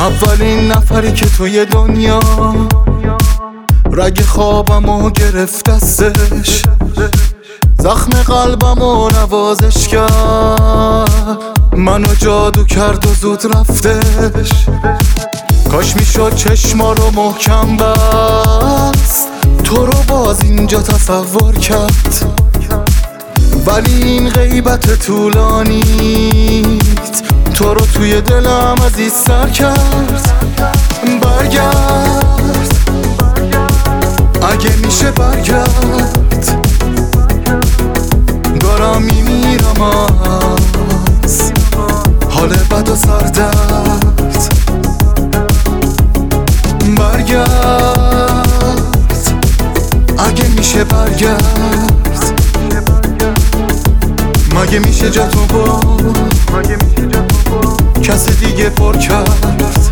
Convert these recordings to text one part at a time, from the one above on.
اولین نفری که توی دنیا رگ خوابمو گرفت دستش، زخم قلبمو نوازش کرد، منو جادو کرد و زود رفتش. کاش میشد چشما رو محکم بست، تو رو باز اینجا تصور کرد، ولی این غیبت طولانیت تو رو توی دلم عزیز سر کرد. برگرد اگه میشه، برگرد، دارم میمیرم از حال بد و سردرد. برگرد اگه میشه، برگرد، مگه میشه جاتو با کس دیگه پر کرد.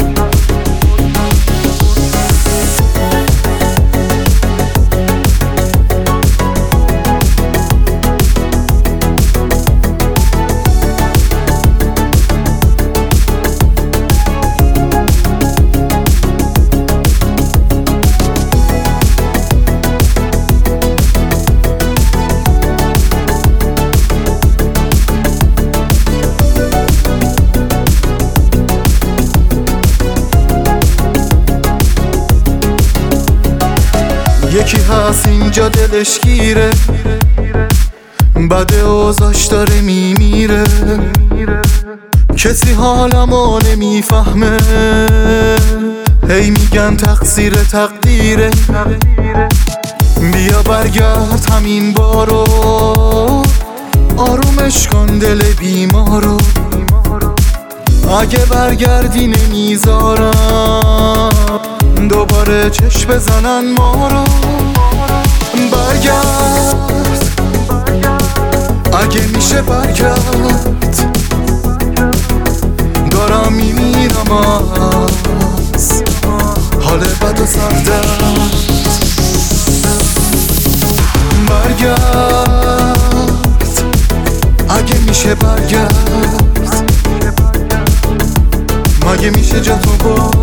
یکی هست اینجا دلش گیره، بده اوضاش داره میمیره، کسی حالمو نمیفهمه، هی میگن تقصیر تقدیره. بیا برگرد همین بارو، آرومش کن دل بیمارو، اگه برگردی نمیذارم دوباره چشم بزنن ما رو. برگرد اگه میشه، برگرد، دارم میمیرم از حال بد و سردرد. برگرد اگه میشه، برگرد، مگه میشه جاتو با